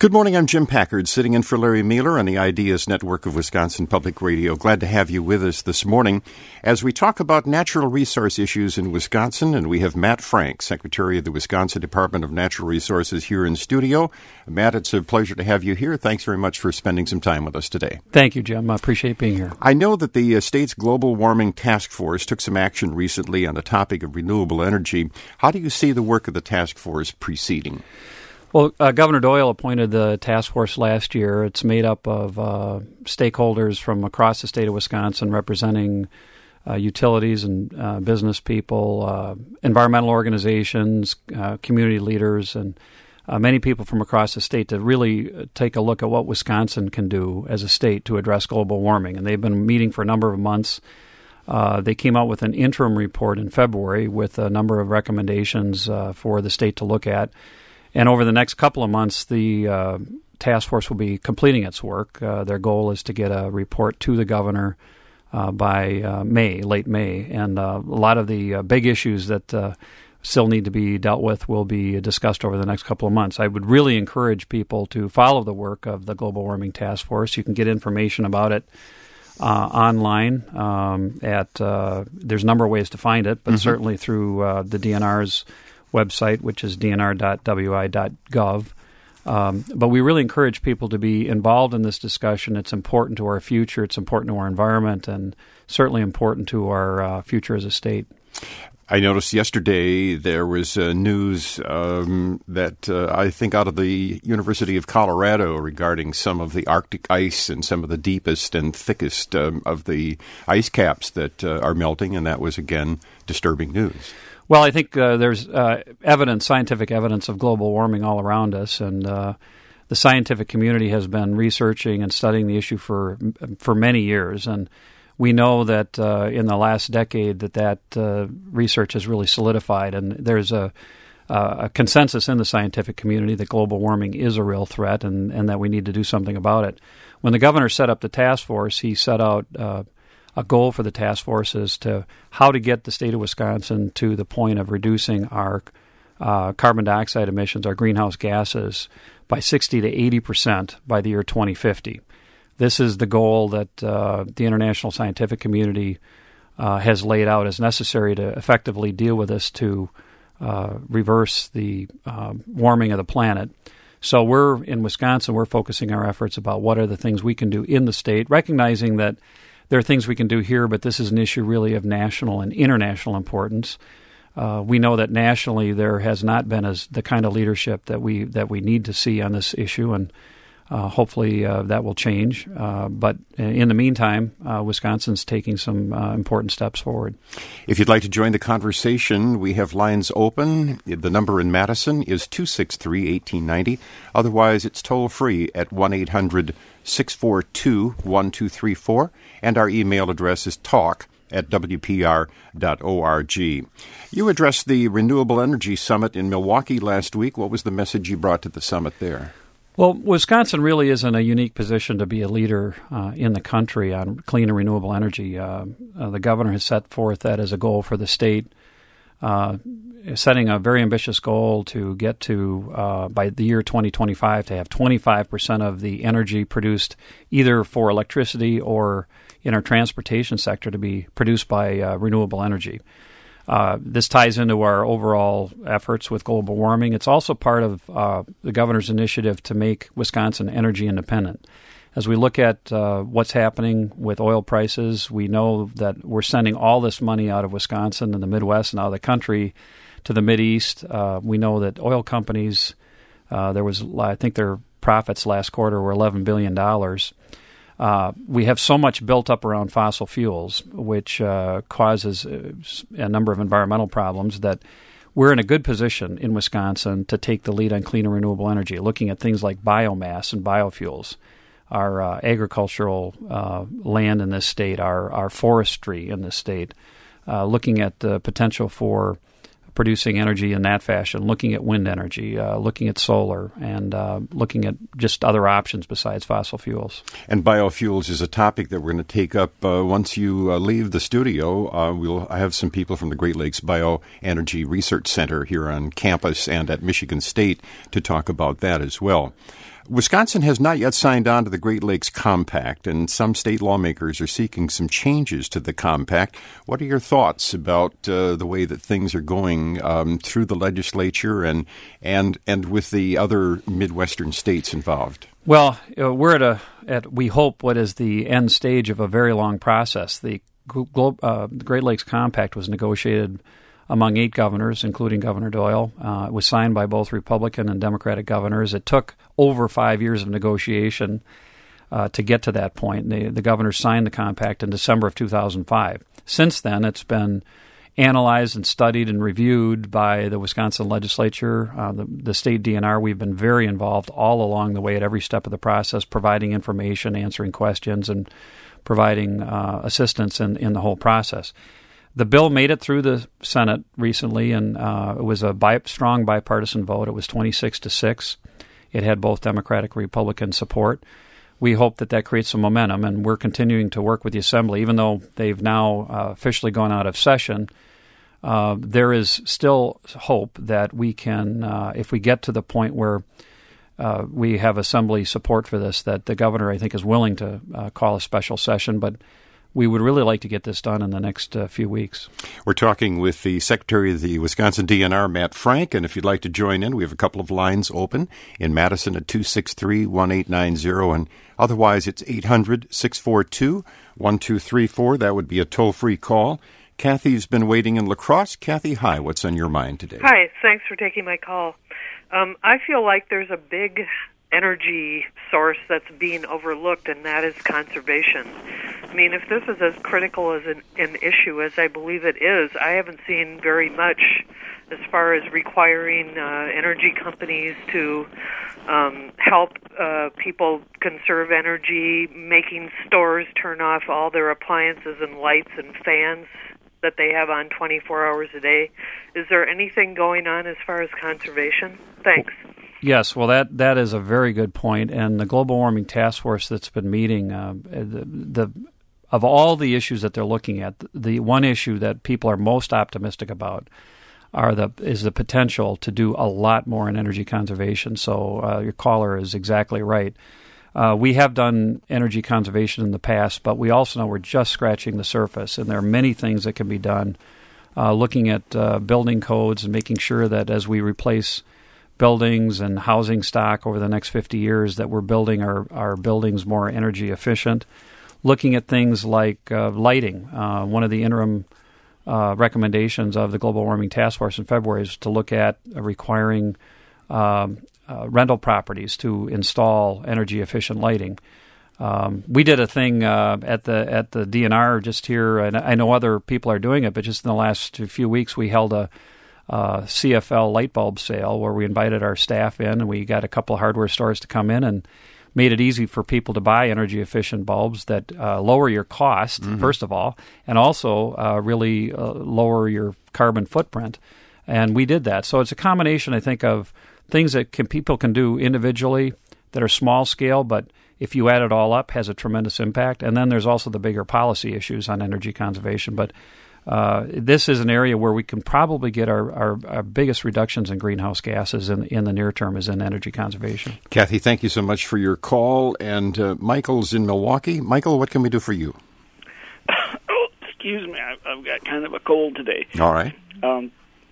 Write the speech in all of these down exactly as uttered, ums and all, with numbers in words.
Good morning, I'm Jim Packard, sitting in for Larry Mueller on the Ideas Network of Wisconsin Public Radio. Glad to have you with us this morning as we talk about natural resource issues in Wisconsin, and we have Matt Frank, Secretary of the Wisconsin Department of Natural Resources, here in studio. Matt, it's a pleasure to have you here. Thanks very much for spending some time with us today. Thank you, Jim. I appreciate being here. I know that the uh, state's Global Warming Task Force took some action recently on the topic of renewable energy. How do you see the work of the task force proceeding? Well, uh, Governor Doyle appointed the task force last year. It's made up of uh, stakeholders from across the state of Wisconsin representing uh, utilities and uh, business people, uh, environmental organizations, uh, community leaders, and uh, many people from across the state to really take a look at what Wisconsin can do as a state to address global warming. And they've been meeting for a number of months. Uh, they came out with an interim report in February with a number of recommendations uh, for the state to look at. And over the next couple of months, the uh, task force will be completing its work. Uh, their goal is to get a report to the governor uh, by uh, May, late May. And uh, a lot of the uh, big issues that uh, still need to be dealt with will be discussed over the next couple of months. I would really encourage people to follow the work of the Global Warming Task Force. You can get information about it uh, online um, at, uh, there's a number of ways to find it, but mm-hmm. certainly through uh, the D N R's website, which is d n r dot w i dot gov. Um, but we really encourage people to be involved in this discussion. It's important to our future. It's important to our environment, and certainly important to our uh, future as a state. I noticed yesterday there was uh, news um, that uh, I think out of the University of Colorado regarding some of the Arctic ice and some of the deepest and thickest um, of the ice caps that uh, are melting, and that was, again, disturbing news. Well, I think uh, there's uh, evidence, scientific evidence of global warming all around us, and uh, the scientific community has been researching and studying the issue for for many years. And we know that uh, in the last decade that that uh, research has really solidified, and there's a, a consensus in the scientific community that global warming is a real threat, and, and that we need to do something about it. When the governor set up the task force, he set out uh, a goal for the task force is to how to get the state of Wisconsin to the point of reducing our uh, carbon dioxide emissions, our greenhouse gases, by sixty to eighty percent by the year twenty fifty. This is the goal that uh, the international scientific community uh, has laid out as necessary to effectively deal with this to uh, reverse the uh, warming of the planet. So we're, in Wisconsin, we're focusing our efforts about what are the things we can do in the state, recognizing that there are things we can do here, but this is an issue really of national and international importance. Uh, we know that nationally there has not been as the kind of leadership that we that we need to see on this issue, and uh, hopefully uh, that will change. Uh, but in the meantime, uh, Wisconsin's taking some uh, important steps forward. If you'd like to join the conversation, we have lines open. The number in Madison is two six three, one eight nine zero. Otherwise, it's toll-free at one eight hundred, six four two, one two three four, and our email address is talk at w p r dot org. You addressed the Renewable Energy Summit in Milwaukee last week. What was the message you brought to the summit there? Well, Wisconsin really is in a unique position to be a leader uh, in the country on clean and renewable energy. Uh, uh, the governor has set forth that as a goal for the state, uh, setting a very ambitious goal to get to, uh, by the year twenty twenty-five, to have twenty-five percent of the energy produced either for electricity or in our transportation sector to be produced by uh, renewable energy. Uh, this ties into our overall efforts with global warming. It's also part of uh, the governor's initiative to make Wisconsin energy independent. As we look at uh, what's happening with oil prices, we know that we're sending all this money out of Wisconsin and the Midwest and out of the country to the Mideast. Uh, we know that oil companies, uh, there was, I think their profits last quarter were eleven billion dollars. Uh, we have so much built up around fossil fuels, which uh, causes a number of environmental problems, that we're in a good position in Wisconsin to take the lead on clean and renewable energy, looking at things like biomass and biofuels, our uh, agricultural uh, land in this state, our, our forestry in this state, uh, looking at the potential for producing energy in that fashion, looking at wind energy, uh, looking at solar, and uh, looking at just other options besides fossil fuels. And biofuels is a topic that we're going to take up uh, once you uh, leave the studio. Uh, we'll have some people from the Great Lakes Bioenergy Research Center here on campus and at Michigan State to talk about that as well. Wisconsin has not yet signed on to the Great Lakes Compact, and some state lawmakers are seeking some changes to the compact. What are your thoughts about uh, the way that things are going um, through the legislature and and and with the other Midwestern states involved? Well, uh, we're at a at we hope what is the end stage of a very long process. The Glo- uh, the Great Lakes Compact was negotiated among eight governors, including Governor Doyle. Uh, it was signed by both Republican and Democratic governors. It took over five years of negotiation uh, to get to that point. The, the governors signed the compact in December of two thousand five. Since then, it's been analyzed and studied and reviewed by the Wisconsin legislature, uh, the, the state D N R. We've been very involved all along the way at every step of the process, providing information, answering questions, and providing uh, assistance in, in the whole process. The bill made it through the Senate recently, and uh, it was a bi- strong bipartisan vote. It was twenty-six to six. It had both Democratic and Republican support. We hope that that creates some momentum, and we're continuing to work with the Assembly. Even though they've now uh, officially gone out of session, uh, there is still hope that we can, uh, if we get to the point where uh, we have Assembly support for this, that the governor, I think, is willing to uh, call a special session, but we would really like to get this done in the next uh, few weeks. We're talking with the Secretary of the Wisconsin D N R, Matt Frank, and if you'd like to join in, we have a couple of lines open in Madison at two six three, one eight nine zero, and otherwise it's eight hundred, six four two, one two three four. That would be a toll-free call. Kathy's been waiting in La Crosse. Kathy, hi. What's on your mind today? Hi. Thanks for taking my call. Um, I feel like there's a big energy source that's being overlooked, and that is conservation. I mean, if this is as critical as an, an issue as I believe it is, I haven't seen very much as far as requiring uh, energy companies to um, help uh, people conserve energy, making stores turn off all their appliances and lights and fans that they have on twenty-four hours a day. Is there anything going on as far as conservation? Thanks. Yes, well, that, that is a very good point. And the Global Warming Task Force that's been meeting, uh, the, the of all the issues that they're looking at, the one issue that people are most optimistic about are the is the potential to do a lot more in energy conservation. So uh, your caller is exactly right. Uh, we have done energy conservation in the past, but we also know we're just scratching the surface, and there are many things that can be done, uh, looking at uh, building codes and making sure that as we replace buildings and housing stock over the next fifty years, that we're building our, our buildings more energy efficient. Looking at things like uh, lighting. Uh, one of the interim uh, recommendations of the Global Warming Task Force in February is to look at uh, requiring um, uh, rental properties to install energy efficient lighting. Um, we did a thing uh, at the at the D N R just here, and I know other people are doing it, but just in the last few weeks we held a Uh, C F L light bulb sale where we invited our staff in, and we got a couple of hardware stores to come in and made it easy for people to buy energy efficient bulbs that uh, lower your cost, mm-hmm. first of all, and also uh, really uh, lower your carbon footprint. And we did that. So it's a combination, I think, of things that can, people can do individually that are small scale, but if you add it all up, has a tremendous impact. And then there's also the bigger policy issues on energy conservation. But Uh, this is an area where we can probably get our, our, our biggest reductions in greenhouse gases in, in the near term is in energy conservation. Kathy, thank you so much for your call. And uh, Michael's in Milwaukee. Michael, what can we do for you? Oh, excuse me. I've, I've got kind of a cold today. All right. Um,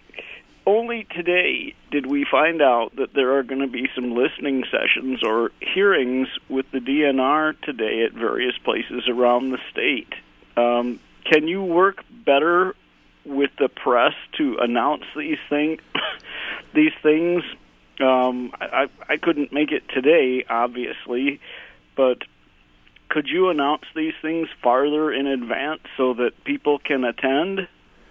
only today did we find out that there are going to be some listening sessions or hearings with the D N R today at various places around the state. Um, can you work better with the press to announce these things? these things? Um, I, I couldn't make it today, obviously, but could you announce these things farther in advance so that people can attend?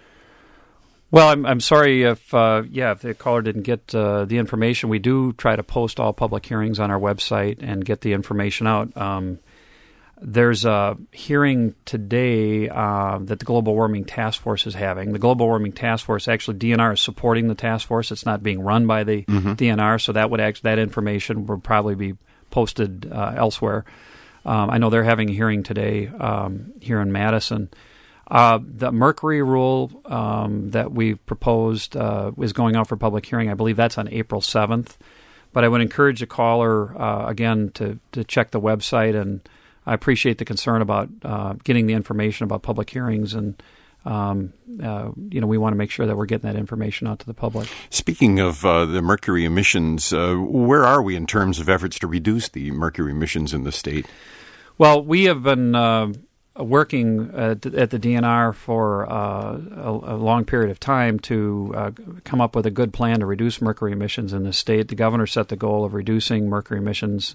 Well, I'm I'm sorry if uh, yeah if the caller didn't get uh, the information. We do try to post all public hearings on our website and get the information out. Um, there's a hearing today uh, that the Global Warming Task Force is having. The Global Warming Task Force, actually, D N R is supporting the task force. It's not being run by the mm-hmm. D N R, so that would act, that information would probably be posted uh, elsewhere. Um, I know they're having a hearing today um, here in Madison. Uh, the mercury rule um, that we've proposed uh, is going out for public hearing. I believe that's on April seventh. But I would encourage the caller, uh, again, to, to check the website, and I appreciate the concern about uh, getting the information about public hearings, and um, uh, you know, we want to make sure that we're getting that information out to the public. Speaking of uh, the mercury emissions, uh, where are we in terms of efforts to reduce the mercury emissions in the state? Well, we have been uh, working at, at the D N R for uh, a, a long period of time to uh, come up with a good plan to reduce mercury emissions in the state. The governor set the goal of reducing mercury emissions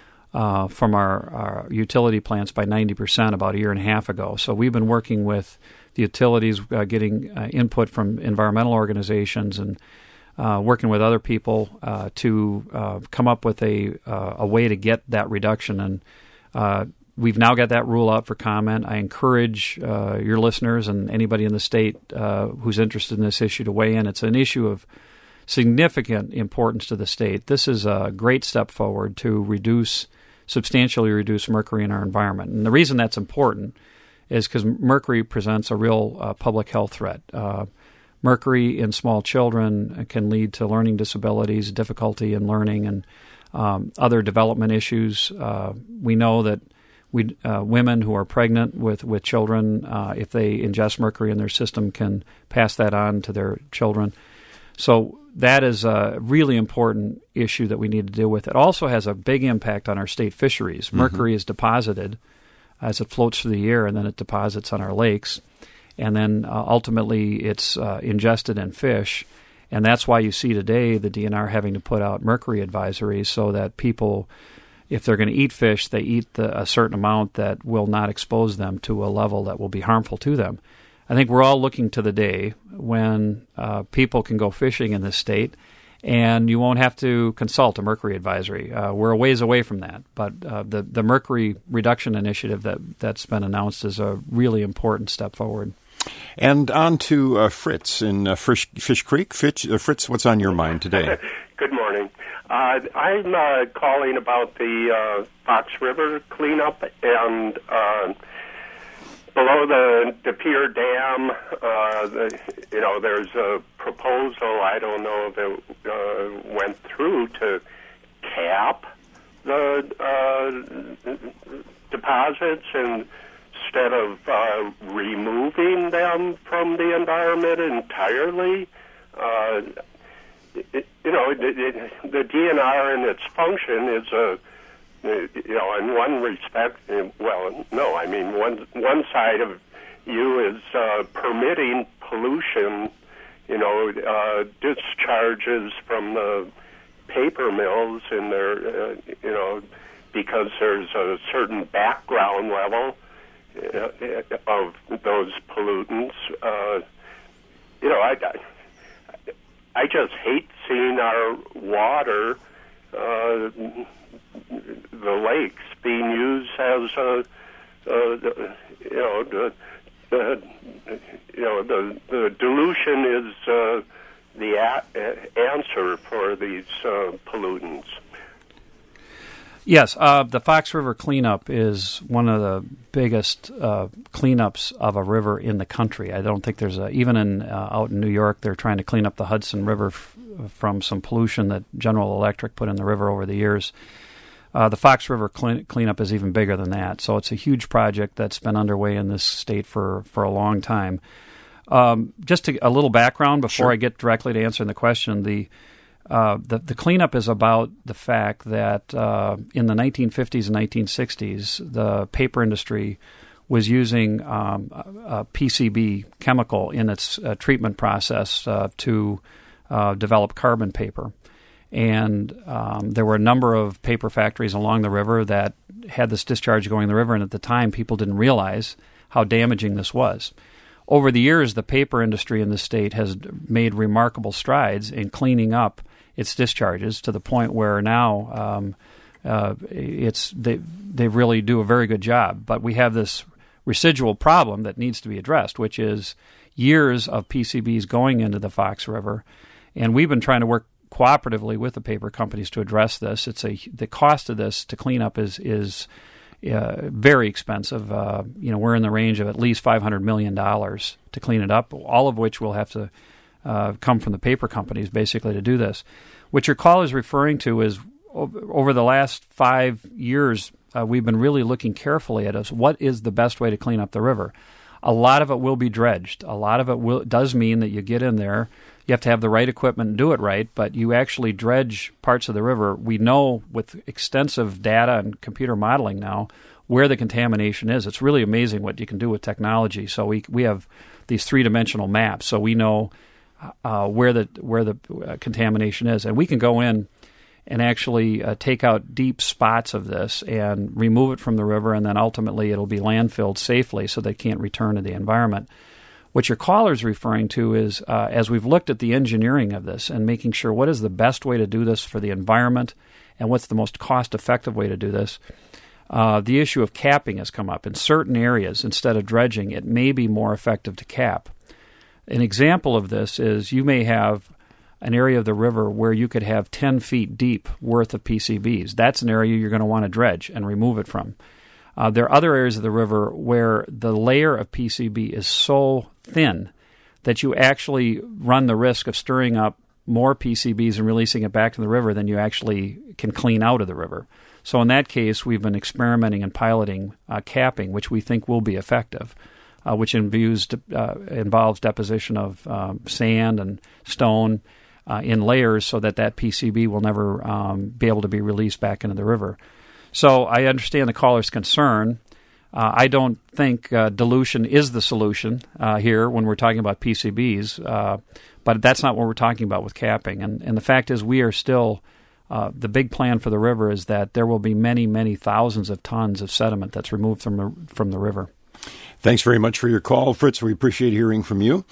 uh, from our, our utility plants by ninety percent about a year and a half ago. So we've been working with the utilities, uh, getting uh, input from environmental organizations, and uh, working with other people uh, to uh, come up with a uh, a way to get that reduction. And uh, we've now got that rule out for comment. I encourage uh, your listeners and anybody in the state uh, who's interested in this issue to weigh in. It's an issue of significant importance to the state. This is a great step forward to reduce, substantially reduce mercury in our environment. And the reason that's important is because mercury presents a real uh, public health threat. Uh, mercury in small children can lead to learning disabilities, difficulty in learning, and um, other development issues. Uh, we know that we uh, women who are pregnant with, with children, uh, if they ingest mercury in their system, can pass that on to their children. So that is a really important issue that we need to deal with. It also has a big impact on our state fisheries. Mm-hmm. Mercury is deposited as it floats through the air, and then it deposits on our lakes. And then uh, ultimately it's uh, ingested in fish. And that's why you see today the D N R having to put out mercury advisories so that people, if they're going to eat fish, they eat the, a certain amount that will not expose them to a level that will be harmful to them. I think we're all looking to the day when uh, people can go fishing in this state and you won't have to consult a mercury advisory. Uh, we're a ways away from that, but uh, the, the mercury reduction initiative that, that's been announced is a really important step forward. And on to uh, Fritz in uh, Fish, Fish Creek. Fitch, uh, Fritz, what's on your mind today? Good morning. Uh, I'm uh, calling about the uh, Fox River cleanup, and uh, below the De Pere Dam, uh, the, you know, there's a proposal, I don't know if it uh, went through, to cap the uh, deposits and instead of uh, removing them from the environment entirely. Uh, it, you know, it, it, the D N R in its function is a, you know, in one respect, well, no, I mean, one one side of you is uh, permitting pollution, you know, uh, discharges from the paper mills in their, uh, you know, because there's a certain background level of those pollutants. Uh, you know, I, I just hate seeing our water, uh, the lakes, being used as a, uh, you know, the, the, you know, the, the dilution is uh, the a- answer for these uh, pollutants. Yes, uh, the Fox River cleanup is one of the biggest uh, cleanups of a river in the country. I don't think there's a, even in uh, out in New York, they're trying to clean up the Hudson River f- from some pollution that General Electric put in the river over the years. Uh, the Fox River clean, cleanup is even bigger than that. So it's a huge project that's been underway in this state for, for a long time. Um, just to, a little background before Sure. I get directly to answering the question, the Uh, the, the cleanup is about the fact that uh, in the nineteen fifties and nineteen sixties, the paper industry was using um, a, a P C B chemical in its uh, treatment process uh, to uh, develop carbon paper. And um, there were a number of paper factories along the river that had this discharge going in the river, and at the time people didn't realize how damaging this was. Over the years, the paper industry in the state has made remarkable strides in cleaning up its discharges to the point where now um, uh, it's they they really do a very good job. But we have this residual problem that needs to be addressed, which is years of P C Bs going into the Fox River, and we've been trying to work cooperatively with the paper companies to address this. It's a the cost of this to clean up is is uh, very expensive. Uh, you know, we're in the range of at least five hundred million dollars to clean it up, all of which will have to Uh, come from the paper companies basically to do this. What your call is referring to is over the last five years, uh, we've been really looking carefully at us. What is the best way to clean up the river? A lot of it will be dredged. A lot of it will does mean that you get in there. You have to have the right equipment and do it right, but you actually dredge parts of the river. We know with extensive data and computer modeling now where the contamination is. It's really amazing what you can do with technology. So we we have these three-dimensional maps, so we know uh, where the where the uh, contamination is, and we can go in and actually uh, take out deep spots of this and remove it from the river, and then ultimately it'll be landfilled safely so they can't return to the environment. What your caller is referring to is, uh, as we've looked at the engineering of this and making sure what is the best way to do this for the environment and what's the most cost-effective way to do this, uh, the issue of capping has come up. In certain areas, instead of dredging, it may be more effective to cap. An example of this is you may have an area of the river where you could have ten feet deep worth of P C Bs. That's an area you're going to want to dredge and remove it from. Uh, there are other areas of the river where the layer of P C B is so thin that you actually run the risk of stirring up more P C Bs and releasing it back to the river than you actually can clean out of the river. So in that case, we've been experimenting and piloting uh, capping, which we think will be effective, uh, which involves, uh, involves deposition of um, sand and stone uh, in layers so that that P C B will never um, be able to be released back into the river. So I understand the caller's concern. Uh, I don't think uh, dilution is the solution uh, here when we're talking about P C Bs, uh, but that's not what we're talking about with capping. And, and the fact is we are still, uh, the big plan for the river is that there will be many, many thousands of tons of sediment that's removed from the, from the river. Thanks very much for your call, Fritz. We appreciate hearing from you.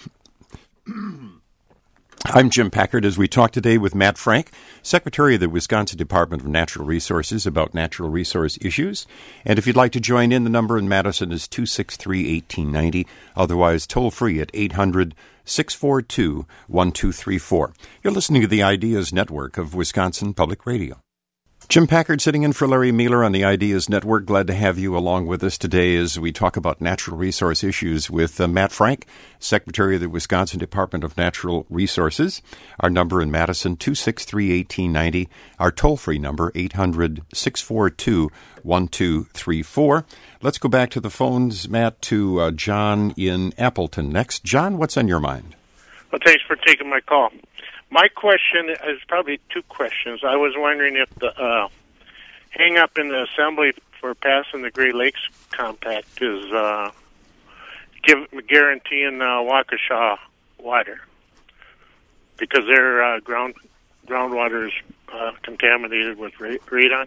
I'm Jim Packard as we talk today with Matt Frank, Secretary of the Wisconsin Department of Natural Resources, about natural resource issues. And if you'd like to join in, the number in Madison is two six three, one eight nine zero, otherwise toll free at eight hundred, six four two, one two three four. You're listening to the Ideas Network of Wisconsin Public Radio. Jim Packard sitting in for Larry Mueller on the Ideas Network. Glad to have you along with us today as we talk about natural resource issues with uh, Matt Frank, Secretary of the Wisconsin Department of Natural Resources. Our number in Madison, two six three, one eight nine zero. Our toll-free number, eight hundred, six four two, one two three four. Let's go back to the phones, Matt, to uh, John in Appleton next. John, what's on your mind? Well, thanks for taking my call. My question is probably two questions. I was wondering if the uh, hang-up in the Assembly for passing the Great Lakes Compact is uh, give, guaranteeing uh, Waukesha water, because their uh, ground groundwater is uh, contaminated with ra- radon.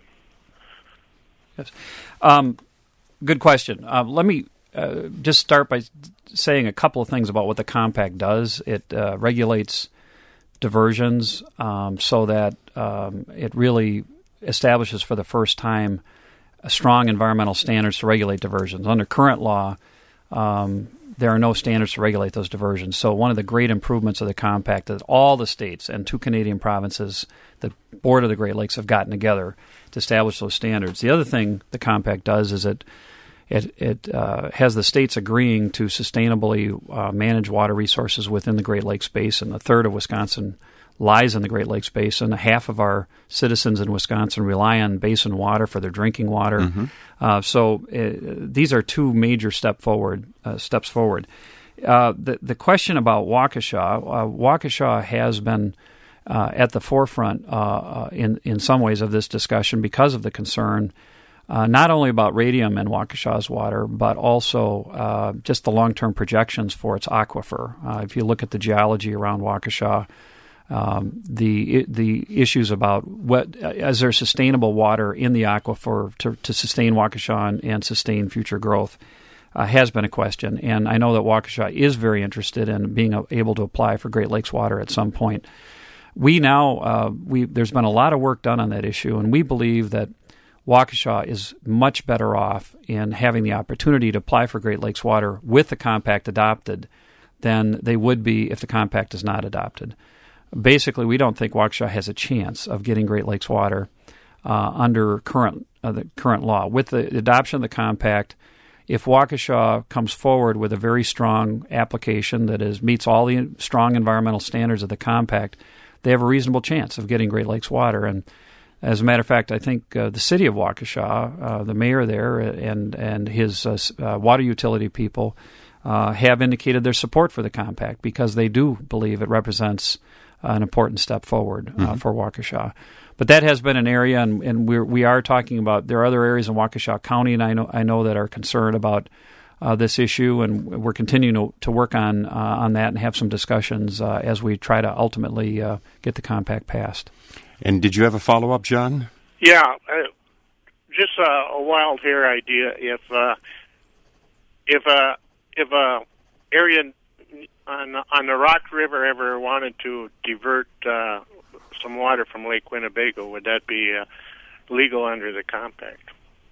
Yes. Um, good question. Uh, let me uh, just start by saying a couple of things about what the compact does. It uh, regulates diversions um, so that um, it really establishes for the first time a strong environmental standards to regulate diversions. Under current law, um, there are no standards to regulate those diversions. So one of the great improvements of the compact is all the states and two Canadian provinces that border the Great Lakes have gotten together to establish those standards. The other thing the compact does is it It, it uh, has the states agreeing to sustainably uh, manage water resources within the Great Lakes Basin. A third of Wisconsin lies in the Great Lakes Basin. Half of our citizens in Wisconsin rely on basin water for their drinking water. Mm-hmm. Uh, so uh, these are two major step forward uh, steps forward. Uh, the the question about Waukesha, uh, Waukesha has been uh, at the forefront uh, uh, in in some ways of this discussion because of the concern. Uh, not only about radium in Waukesha's water, but also uh, just the long-term projections for its aquifer. Uh, if you look at the geology around Waukesha, um, the the issues about what is there sustainable water in the aquifer to, to sustain Waukesha and, and sustain future growth uh, has been a question. And I know that Waukesha is very interested in being able to apply for Great Lakes water at some point. We now uh, we there's been a lot of work done on that issue, and we believe that Waukesha is much better off in having the opportunity to apply for Great Lakes water with the compact adopted than they would be if the compact is not adopted. Basically, we don't think Waukesha has a chance of getting Great Lakes water uh, under current uh, the current law. With the adoption of the compact, if Waukesha comes forward with a very strong application that is meets all the strong environmental standards of the compact, they have a reasonable chance of getting Great Lakes water. And as a matter of fact, I think uh, the city of Waukesha, uh, the mayor there, and and his uh, uh, water utility people uh, have indicated their support for the compact because they do believe it represents an important step forward uh, mm-hmm. for Waukesha. But that has been an area, and, and we're, we are talking about, there are other areas in Waukesha County, and I know I know that are concerned about uh, this issue, and we're continuing to, to work on uh, on that and have some discussions uh, as we try to ultimately uh, get the compact passed. And did you have a follow-up, John? Yeah, uh, just a, a wild hair idea. If uh, if a if a area on on the Rock River ever wanted to divert uh, some water from Lake Winnebago, would that be uh, legal under the compact?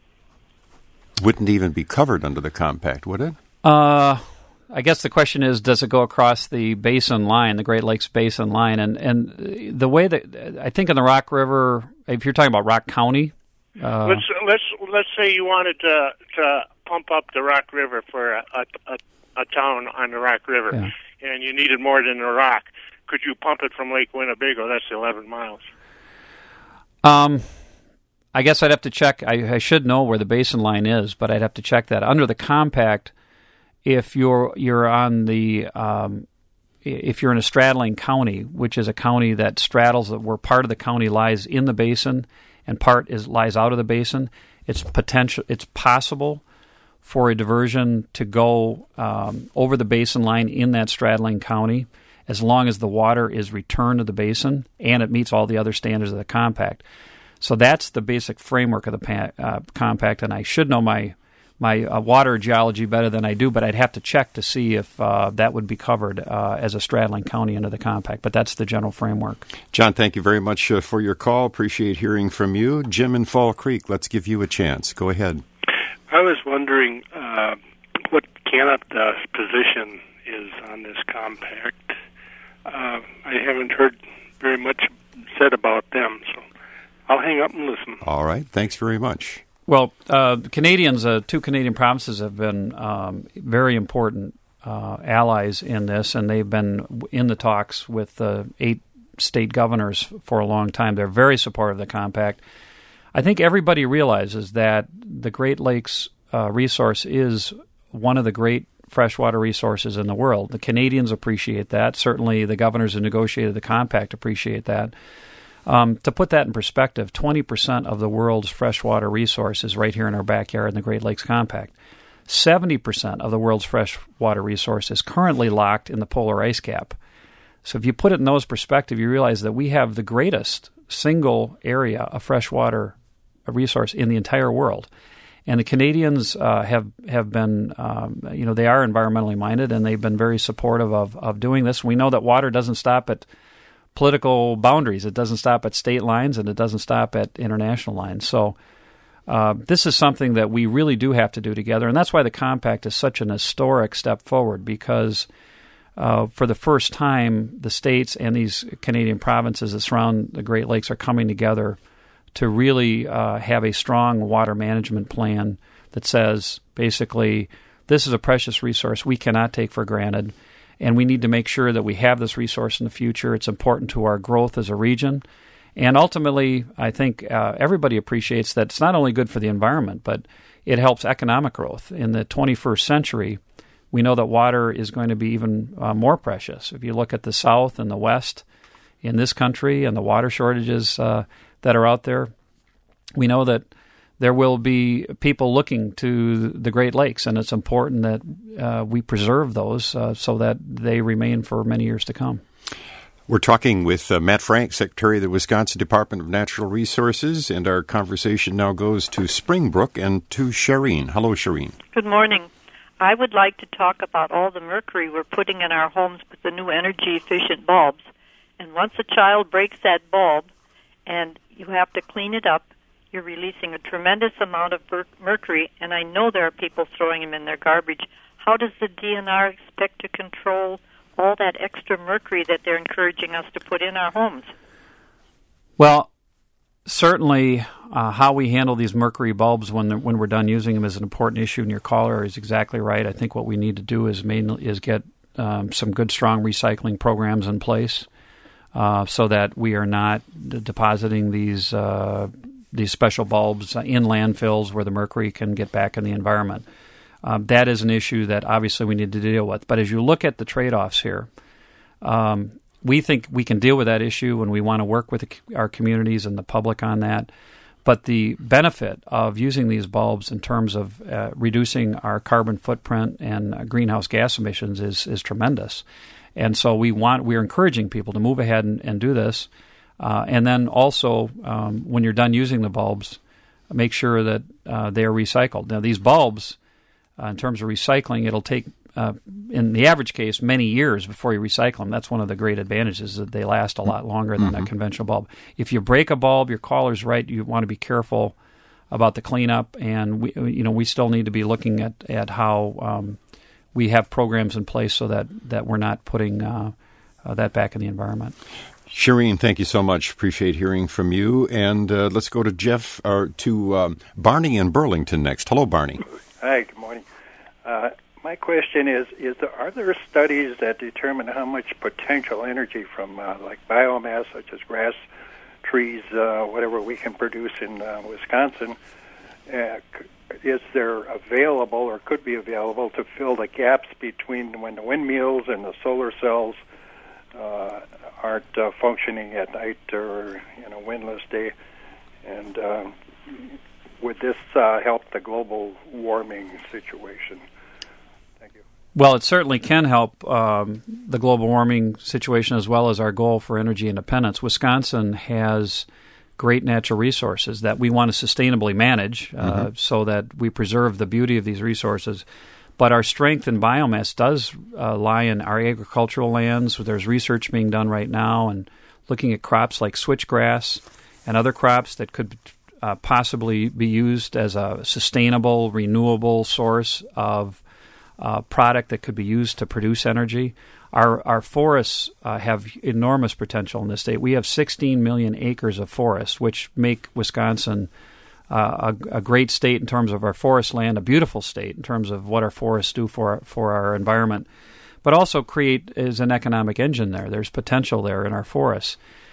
Wouldn't even be covered under the compact, would it? Uh, I guess the question is, does it go across the basin line, the Great Lakes Basin line? And and the way that I think in the Rock River, if you're talking about Rock County, uh, let's let's let's say you wanted to to pump up the Rock River for a a, a town on the Rock River, yeah. and you needed more than a rock. Could you pump it from Lake Winnebago? That's eleven miles. Um. I guess I'd have to check. I, I should know where the basin line is, but I'd have to check that. Under the compact, if you're you're on the um, if you're in a straddling county, which is a county that straddles where part of the county lies in the basin and part is lies out of the basin, it's potential. It's possible for a diversion to go um, over the basin line in that straddling county, as long as the water is returned to the basin and it meets all the other standards of the compact. So that's the basic framework of the pa- uh, compact, and I should know my my uh, water geology better than I do, but I'd have to check to see if uh, that would be covered uh, as a straddling county under the compact. But that's the general framework. John, thank you very much uh, for your call. Appreciate hearing from you. Jim in Fall Creek, let's give you a chance. Go ahead. I was wondering uh, what Canada's position is on this compact. Uh, I haven't heard very much said about them, so I'll hang up and listen. All right. Thanks very much. Well, uh, Canadians, uh, two Canadian provinces have been um, very important uh, allies in this, and they've been in the talks with uh, eight state governors for a long time. They're very supportive of the compact. I think everybody realizes that the Great Lakes uh, resource is one of the great freshwater resources in the world. The Canadians appreciate that. Certainly the governors who negotiated the compact appreciate that. Um, to put that in perspective, twenty percent of the world's freshwater resource is right here in our backyard in the Great Lakes Compact. seventy percent of the world's freshwater resource is currently locked in the polar ice cap. So if you put it in those perspective, you realize that we have the greatest single area of freshwater resource in the entire world. And the Canadians uh, have have been, um, you know, they are environmentally minded, and they've been very supportive of, of doing this. We know that water doesn't stop at political boundaries. It doesn't stop at state lines, and it doesn't stop at international lines. So uh, this is something that we really do have to do together, and that's why the compact is such an historic step forward, because uh, for the first time, the states and these Canadian provinces that surround the Great Lakes are coming together to really uh, have a strong water management plan that says, basically, this is a precious resource we cannot take for granted, and we need to make sure that we have this resource in the future. It's important to our growth as a region. And ultimately, I think uh, everybody appreciates that it's not only good for the environment, but it helps economic growth. In the twenty-first century, we know that water is going to be even uh, more precious. If you look at the South and the West in this country and the water shortages uh, that are out there, we know that there will be people looking to the Great Lakes, and it's important that uh, we preserve those uh, so that they remain for many years to come. We're talking with uh, Matt Frank, Secretary of the Wisconsin Department of Natural Resources, and our conversation now goes to Springbrook and to Shireen. Hello, Shireen. Good morning. I would like to talk about all the mercury we're putting in our homes with the new energy-efficient bulbs. And once a child breaks that bulb and you have to clean it up, you're releasing a tremendous amount of mercury, and I know there are people throwing them in their garbage. How does the D N R expect to control all that extra mercury that they're encouraging us to put in our homes? Well, certainly uh, how we handle these mercury bulbs when when we're done using them is an important issue, and your caller is exactly right. I think what we need to do is mainly is get um, some good, strong recycling programs in place. uh, so that we are not d- depositing these uh, these special bulbs in landfills where the mercury can get back in the environment. Um, that is an issue that obviously we need to deal with. But as you look at the trade-offs here, um, we think we can deal with that issue, and we want to work with the, our communities and the public on that. But the benefit of using these bulbs in terms of uh, reducing our carbon footprint and uh, greenhouse gas emissions is is tremendous. And so we want we're encouraging people to move ahead and, and do this. Uh, and then also, um, when you're done using the bulbs, make sure that uh, they are recycled. Now, these bulbs, uh, in terms of recycling, it'll take, uh, in the average case, many years before you recycle them. That's one of the great advantages, that they last a lot longer than mm-hmm. a conventional bulb. If you break a bulb, your caller's right, you want to be careful about the cleanup. And we, you know, we still need to be looking at, at how um, we have programs in place so that, that we're not putting uh, uh, that back in the environment. Shireen, thank you so much. Appreciate hearing from you. And uh, let's go to Jeff, or to um, Barney in Burlington next. Hello, Barney. Hi, good morning. Uh, my question is, is there, are there studies that determine how much potential energy from uh, like biomass, such as grass, trees, uh, whatever we can produce in uh, Wisconsin, uh, is there available or could be available to fill the gaps between when the windmills and the solar cells uh, aren't uh, functioning at night or, you know, windless day? And uh, would this uh, help the global warming situation? Thank you. Well, it certainly can help um, the global warming situation as well as our goal for energy independence. Wisconsin has great natural resources that we want to sustainably manage uh, mm-hmm. so that we preserve the beauty of these resources. But our strength in biomass does uh, lie in our agricultural lands. There's research being done right now and looking at crops like switchgrass and other crops that could uh, possibly be used as a sustainable, renewable source of uh, product that could be used to produce energy. Our our forests uh, have enormous potential in this state. We have sixteen million acres of forests, which make Wisconsin Uh, a, a great state in terms of our forest land, a beautiful state in terms of what our forests do for for our environment, but also create is an economic engine there. There's potential there in our forests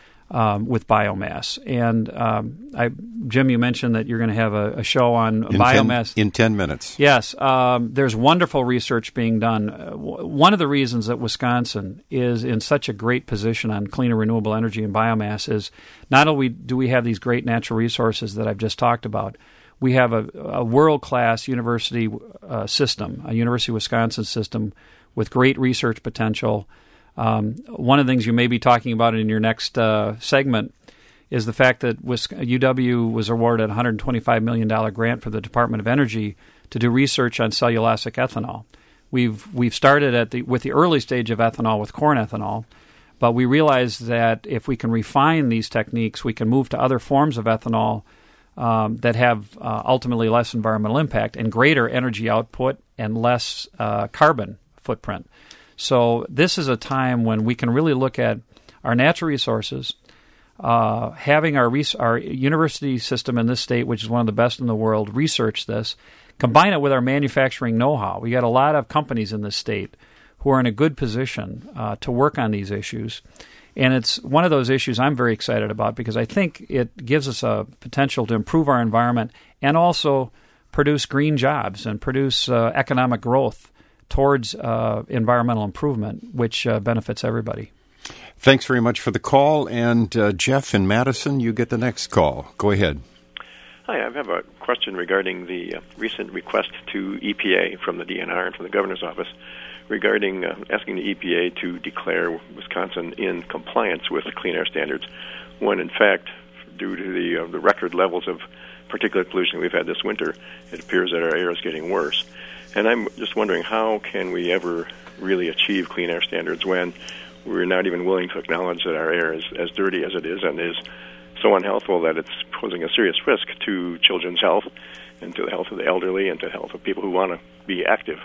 um, with biomass. And um, I, Jim, you mentioned that you're going to have a, a show on in biomass. Ten, in ten minutes. Yes. Um, there's wonderful research being done. Uh, w- one of the reasons that Wisconsin is in such a great position on cleaner renewable energy and biomass is not only do we have these great natural resources that I've just talked about, we have a, a world-class university uh, system, a University of Wisconsin system with great research potential. Um, one of the things you may be talking about in your next uh, segment is the fact that U W was awarded a one hundred twenty-five million dollars grant for the Department of Energy to do research on cellulosic ethanol. We've we've started at the with the early stage of ethanol with corn ethanol, but we realized that if we can refine these techniques, we can move to other forms of ethanol um, that have uh, ultimately less environmental impact and greater energy output and less uh, carbon footprint. So this is a time when we can really look at our natural resources, uh, having our res- our university system in this state, which is one of the best in the world, research this, combine it with our manufacturing know-how. We got a lot of companies in this state who are in a good position uh, to work on these issues. And it's one of those issues I'm very excited about because I think it gives us a potential to improve our environment and also produce green jobs and produce uh, economic growth towards uh, environmental improvement, which uh, benefits everybody. Thanks very much for the call. And uh, Jeff in Madison, you get the next call. Go ahead. Hi, I have a question regarding the uh, recent request to E P A from the D N R and from the governor's office regarding uh, asking the E P A to declare Wisconsin in compliance with the clean air standards, when in fact, due to the uh, the record levels of particulate pollution we've had this winter, it appears that our air is getting worse. And I'm just wondering, how can we ever really achieve clean air standards when we're not even willing to acknowledge that our air is as dirty as it is and is so unhealthful that it's posing a serious risk to children's health and to the health of the elderly and to the health of people who want to be active?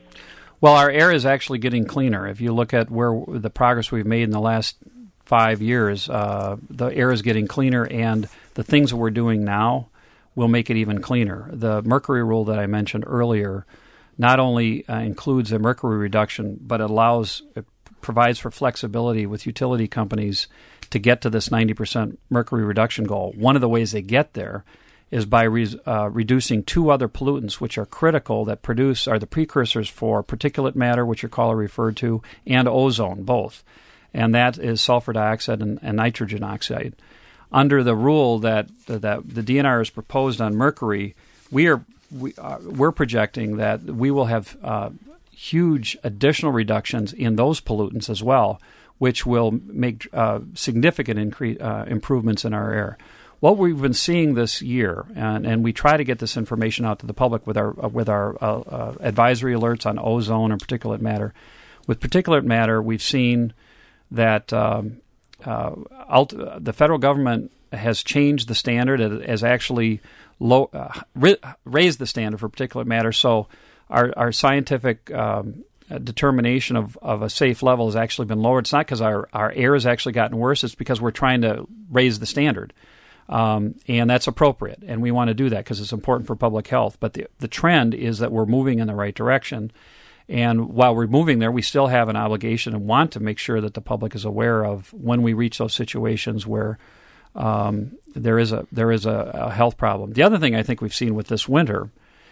Well, our air is actually getting cleaner. If you look at where the progress we've made in the last five years, uh, the air is getting cleaner, and the things that we're doing now will make it even cleaner. The mercury rule that I mentioned earlier not only uh, includes a mercury reduction, but it allows, it provides for flexibility with utility companies to get to this ninety percent mercury reduction goal. One of the ways they get there is by re- uh, reducing two other pollutants which are critical that produce are the precursors for particulate matter, which your caller referred to, and ozone, both. And that is sulfur dioxide and, and nitrogen oxide. Under the rule that that the D N R has proposed on mercury, we are we uh, we're projecting that we will have uh, huge additional reductions in those pollutants as well, which will make uh, significant incre- uh, improvements in our air. What we've been seeing this year, and, and we try to get this information out to the public with our uh, with our uh, uh, advisory alerts on ozone and particulate matter. With particulate matter, we've seen that um, uh, ult- the federal government has changed the standard, has actually low, uh, ri- raised the standard for particulate matter. So our, our scientific um, determination of, of a safe level has actually been lowered. It's not because our, our air has actually gotten worse. It's because we're trying to raise the standard. Um, and that's appropriate, and we want to do that because it's important for public health. But the, the trend is that we're moving in the right direction. And while we're moving there, we still have an obligation and want to make sure that the public is aware of when we reach those situations where um, there is a there is a, a health problem. The other thing I think we've seen with this winter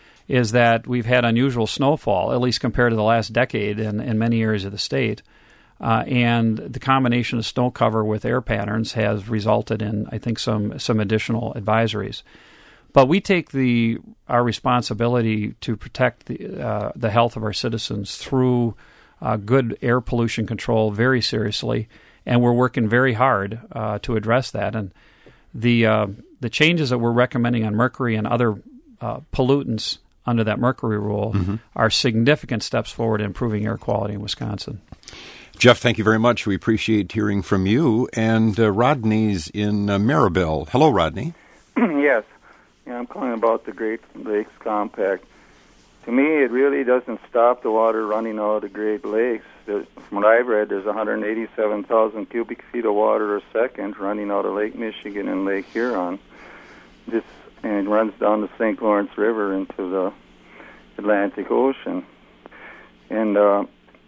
is that we've had unusual snowfall, at least compared to the last decade in, in many areas of the state. Uh, and the combination of snow cover with air patterns has resulted in, I think, some some additional advisories. But we take the our responsibility to protect the uh, the health of our citizens through uh, good air pollution control very seriously, and we're working very hard uh, to address that. And the uh, the changes that we're recommending on mercury and other uh, pollutants under that mercury rule mm-hmm. are significant steps forward in improving air quality in Wisconsin. Jeff, thank you very much. We appreciate hearing from you. And uh, Rodney's in uh, Maribel. Hello, Rodney. Yes. Yeah, I'm calling about the Great Lakes Compact. To me, it really doesn't stop the water running out of the Great Lakes. There's, from what I've read, there's one hundred eighty-seven thousand cubic feet of water a second running out of Lake Michigan and Lake Huron. This and it runs down the Saint Lawrence River into the Atlantic Ocean. And, uh,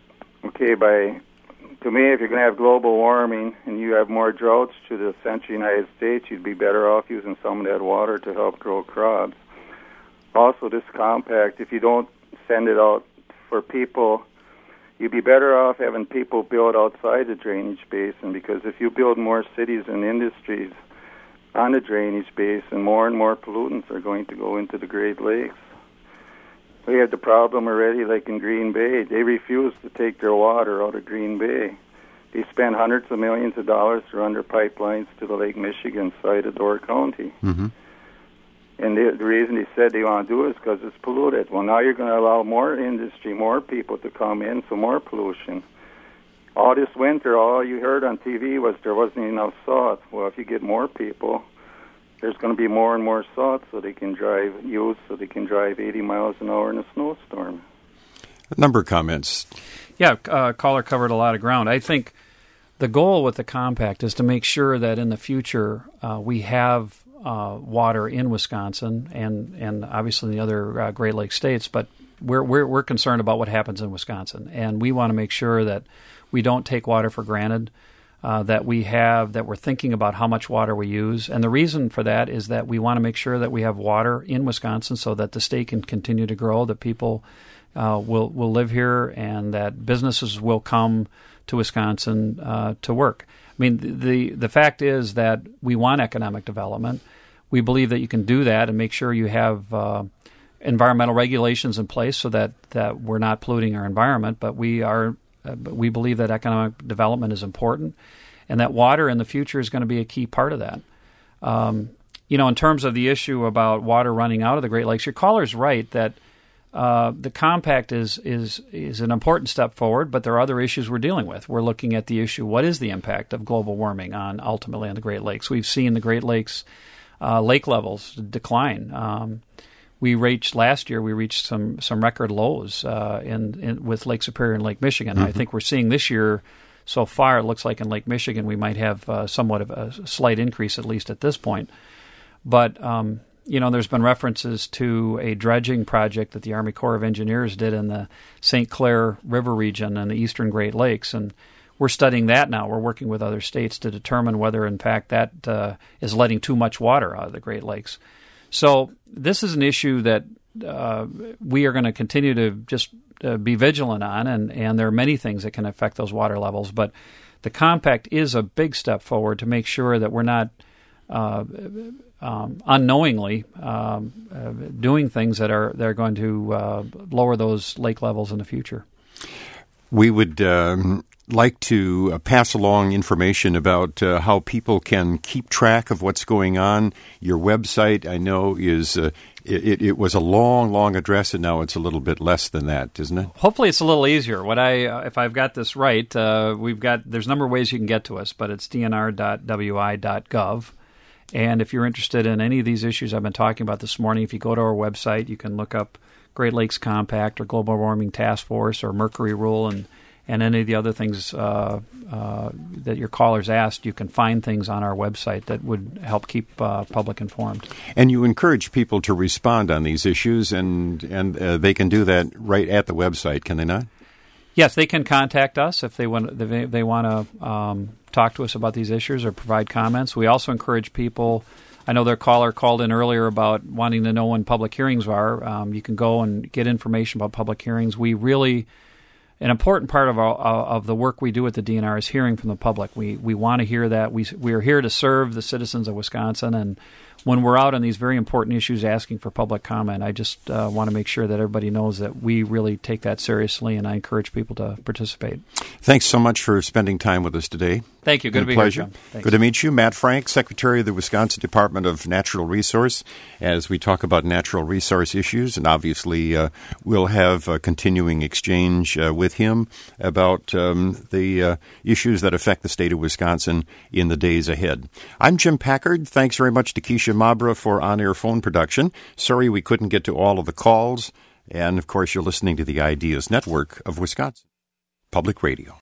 okay, by... To me, if you're going to have global warming and you have more droughts to the central United States, you'd be better off using some of that water to help grow crops. Also, this compact, if you don't send it out for people, you'd be better off having people build outside the drainage basin, because if you build more cities and industries on the drainage basin, more and more pollutants are going to go into the Great Lakes. We had the problem already, like in Green Bay. They refused to take their water out of Green Bay. They spent hundreds of millions of dollars to run their pipelines to the Lake Michigan side of Door County. Mm-hmm. And they, the reason they said they want to do it is because it's polluted. Well, now you're going to allow more industry, more people to come in, so more pollution. All this winter, all you heard on T V was there wasn't enough salt. Well, if you get more people, there's going to be more and more salt so they can drive, use so they can drive eighty miles an hour in a snowstorm. A number of comments. Yeah, uh, caller covered a lot of ground. I think the goal with the compact is to make sure that in the future uh, we have uh, water in Wisconsin and, and obviously in the other uh, Great Lakes states, but we're, we're we're concerned about what happens in Wisconsin, and we want to make sure that we don't take water for granted. Uh, that we have, that we're thinking about how much water we use. And the reason for that is that we want to make sure that we have water in Wisconsin so that the state can continue to grow, that people uh, will, will live here, and that businesses will come to Wisconsin uh, to work. I mean, the, the fact is that we want economic development. We believe that you can do that and make sure you have uh, environmental regulations in place so that, that we're not polluting our environment, but we are Uh, but we believe that economic development is important, and that water in the future is going to be a key part of that. Um, you know, in terms of the issue about water running out of the Great Lakes, your caller's right that uh, the compact is is is an important step forward, but there are other issues we're dealing with. We're looking at the issue: what is the impact of global warming on ultimately on the Great Lakes? We've seen the Great Lakes uh, lake levels decline. Um, We reached last year. We reached some, some record lows uh, in, in with Lake Superior and Lake Michigan. Mm-hmm. I think we're seeing this year so far. It looks like in Lake Michigan we might have uh, somewhat of a slight increase, at least at this point. But um, you know, there's been references to a dredging project that the Army Corps of Engineers did in the Saint Clair River region and the eastern Great Lakes, and we're studying that now. We're working with other states to determine whether, in fact, that uh, is letting too much water out of the Great Lakes. So this is an issue that uh, we are going to continue to just uh, be vigilant on, and, and there are many things that can affect those water levels. But the compact is a big step forward to make sure that we're not uh, um, unknowingly um, uh, doing things that are that are going to uh, lower those lake levels in the future. We would um, like to uh, pass along information about uh, how people can keep track of what's going on. Your website, I know, is uh, it, it was a long, long address, and now it's a little bit less than that, isn't it? Hopefully, it's a little easier. What I, uh, if I've got this right, uh, we've got there's a number of ways you can get to us, but it's d n r dot w i dot gov. And if you're interested in any of these issues I've been talking about this morning, if you go to our website, you can look up Great Lakes Compact or Global Warming Task Force or Mercury Rule, and, and any of the other things uh, uh, that your callers asked. You can find things on our website that would help keep uh, public informed. And you encourage people to respond on these issues, and, and uh, they can do that right at the website, can they not? Yes, they can contact us if they want. They, they want to um, talk to us about these issues or provide comments. We also encourage people. I know their caller called in earlier about wanting to know when public hearings are. Um, you can go and get information about public hearings. We really, an important part of our, of the work we do at the D N R is hearing from the public. We we want to hear that. We we are here to serve the citizens of Wisconsin, and when we're out on these very important issues asking for public comment, I just uh, want to make sure that everybody knows that we really take that seriously, and I encourage people to participate. Thanks so much for spending time with us today. Thank you. Good to be pleasure. here, John. Thanks. Good to meet you. Matt Frank, Secretary of the Wisconsin Department of Natural Resource, as we talk about natural resource issues. And obviously, uh, we'll have a continuing exchange uh, with him about um, the uh, issues that affect the state of Wisconsin in the days ahead. I'm Jim Packard. Thanks very much to Keisha Mabra for on-air phone production. Sorry we couldn't get to all of the calls. And, of course, you're listening to the Ideas Network of Wisconsin Public Radio.